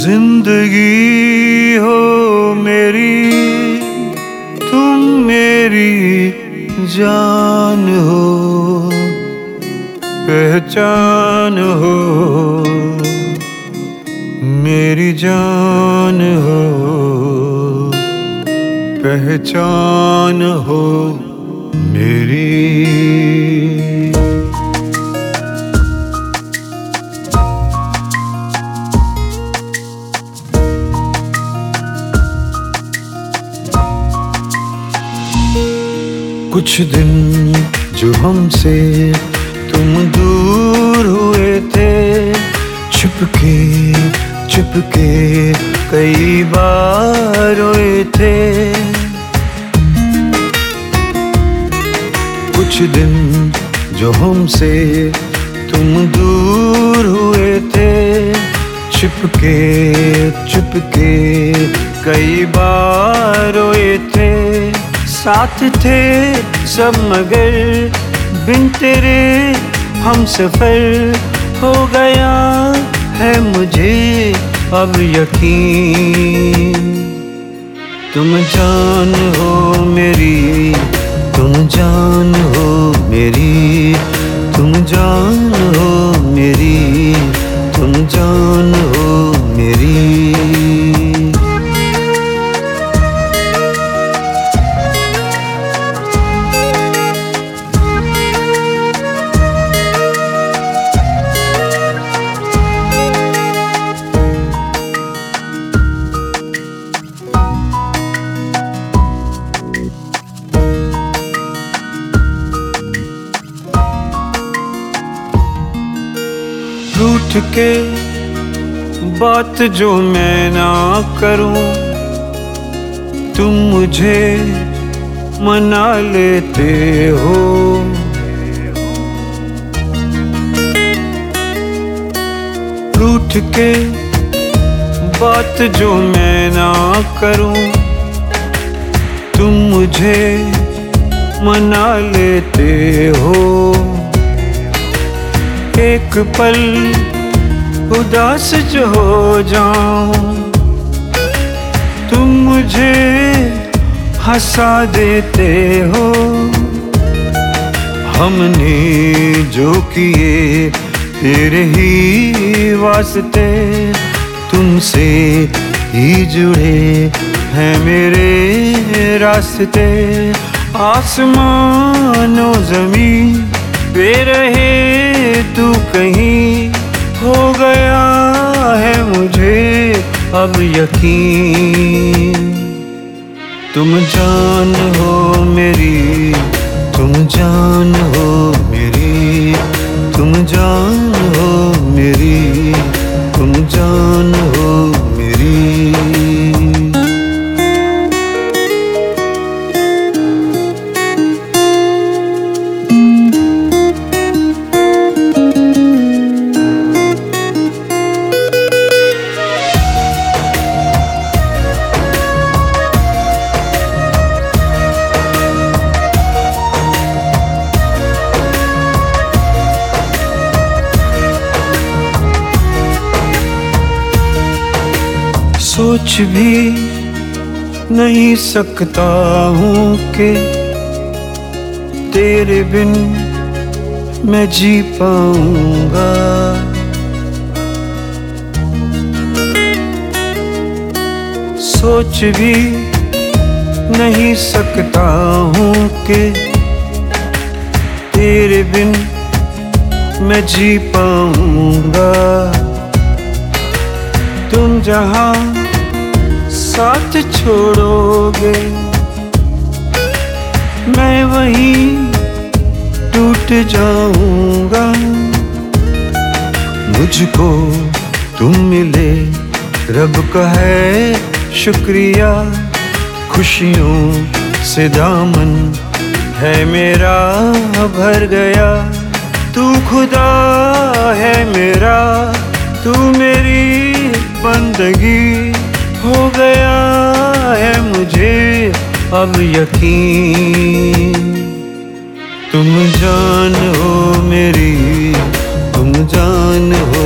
जिंदगी हो मेरी, तुम मेरी जान हो, पहचान हो, मेरी जान हो, पहचान हो मेरी। कुछ दिन जो हमसे तुम दूर हुए थे, छुपके छुपके कई बार रोए थे। कुछ दिन जो हमसे तुम दूर हुए थे, छुपके छुपके कई बार रोए थे। साथ थे सब मगर बिन तेरे हम सफर हो गया है मुझे अब यकीन। तुम जान हो मेरी, तुम जान हो मेरी, तुम जान हो मेरी, तुम जान हो मेरी। रूठ के बात जो मैं ना करूं, तुम मुझे मना लेते हो। रूठ के बात जो मैं ना करूं, तुम मुझे मना लेते हो। एक पल उदास जो हो जाऊं, तुम मुझे हंसा देते हो। हमने जो किए तेरे ही वास्ते, तुमसे ही जुड़े हैं मेरे रास्ते। आसमानो ज़मीन पे रहे तू कहीं, हो गया है मुझे अब यकीन। तुम जान हो मेरी, तुम जान हो मेरी, तुम जान हो मेरी, तुम जान हो मेरी। सोच भी नहीं सकता हूँ कि तेरे बिन मैं जी पाऊंगा। सोच भी नहीं सकता हूँ कि तेरे बिन मैं जी पाऊंगा। तुम जहाँ साथ छोड़ोगे, मैं वहीं टूट जाऊंगा। मुझको तुम मिले रब का है शुक्रिया, खुशियों से दामन है मेरा भर गया। तू खुदा है मेरा, तू मेरी बंदगी, हो गया है मुझे अब यकीन। तुम जान हो मेरी, तुम जान हो